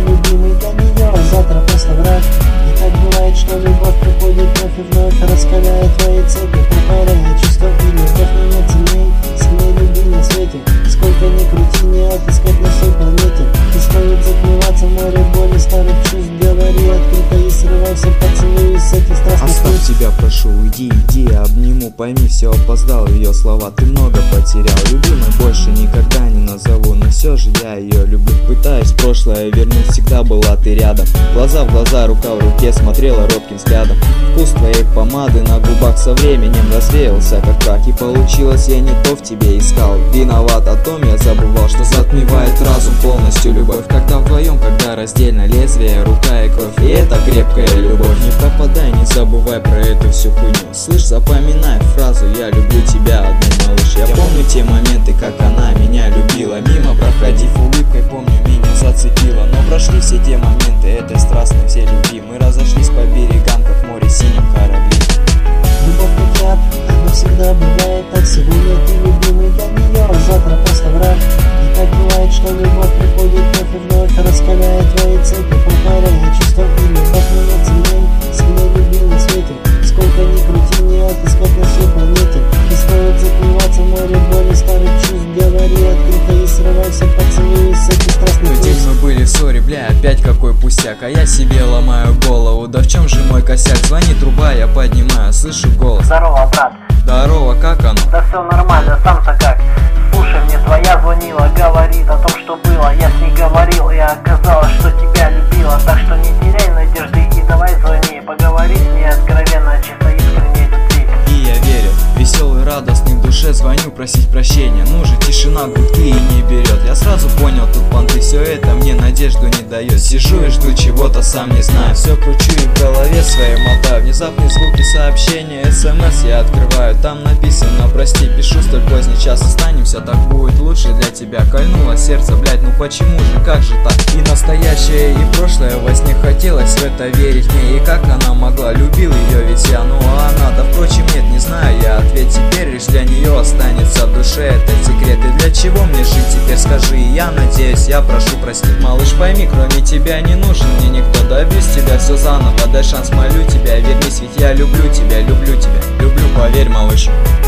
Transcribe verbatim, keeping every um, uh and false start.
любимый для нее, завтра просто враг. И так бывает, что любовь приходит вновь и вновь, раскаляет твои цепи, покоряя чувства и любовь. Меня сильней, сильней любви на свете. Сколько ни крути, не отыскать на всей планете. Не стоит затмеваться в море боли старых чувств. Говори открыто и срывайся, поцелуй с этих страстных. Оставь тебя, прошу, уйди, иди, я обниму, пойми, все опоздал, ее слова ты много потерял. Любимой больше никогда не назову, но все же я ее люблю. Пытаюсь в прошлое вернуть, всегда была ты рядом. Глаза в глаза, рука в руке, смотрела робким взглядом. Вкус твоей помады на губах со временем развеялся как прах. И получилось, я не то в тебе искал. Виноват о том, я забывал, что затмевает разум полностью любовь. Когда вдвоем, когда раздельно лезвие, рука и кровь, и это крепкая любовь. Не пропадай, не забывай про эту всю хуйню. Слышь, запоминай фразу «я люблю тебя одну, малыш». Я помню те моменты, как она меня любила. Мимо проходив улыбкой, помню, меня зацепила. Но прошли все те моменты этой страстной всей любви. Мы разошлись по берегам, как в море синем корабли. Любовь как яд, но всегда бывает так. Сегодня ты любимый для нее, завтра просто враг. И так бывает, что любовь приходит вновь и вновь, раскаляет твои цепи, покоряя чувства и любовь. Меня сильней, сильней любви на свете. Сколько ни крути, не отыскать на всей планете. Не стоит затмеваться в море боли старых чувств. Говори открыто и срывайся, поцелуй с этих страстных чувств. День мы были в ссоре, бля, опять какой пустяк. А я себе ломаю голову, да в чем же мой косяк? Звонит труба, я поднимаю, слышу голос. Здорово, брат. Здорово, как оно? Да все нормально, сам-то как? Слушай, мне твоя звонила, говорит о том, что было. Я с ней говорил, и оказалось, что тебя любила. Так что не теряй надежды и давай звони. Поговори с ней откровенно, чисто искренне любви. И я верю, веселый, радостный в душе, звоню просить прощения. Ну же, тишина, гудки и не берет. Я сразу понял, тут понты, все это мне надежду не дает. Сижу и жду чего-то, сам не знаю. Все кручу и в голове своей мотаю. Внезапные звуки сообщения, смс я открываю. Там написано: прости, пишу столь поздний час, останемся, так будет лучше для тебя. Кольнуло сердце, блять, ну почему же, как же так? И настоящее, и прошлое во сне хотелось в это верить мне. И как она могла, любил ее ведь я, ну а она, да впрочем нет, не знаю я ответ теперь. Лишь для нее останется в душе этот секрет. И для чего мне жить теперь, скажи, и я надеюсь, я прошу простить. Малыш, пойми, кроме тебя не нужен мне никто. Добьюсь тебя все заново, дай шанс, молю тебя, вернись, ведь я люблю тебя, люблю тебя, люблю, поверь, малыш.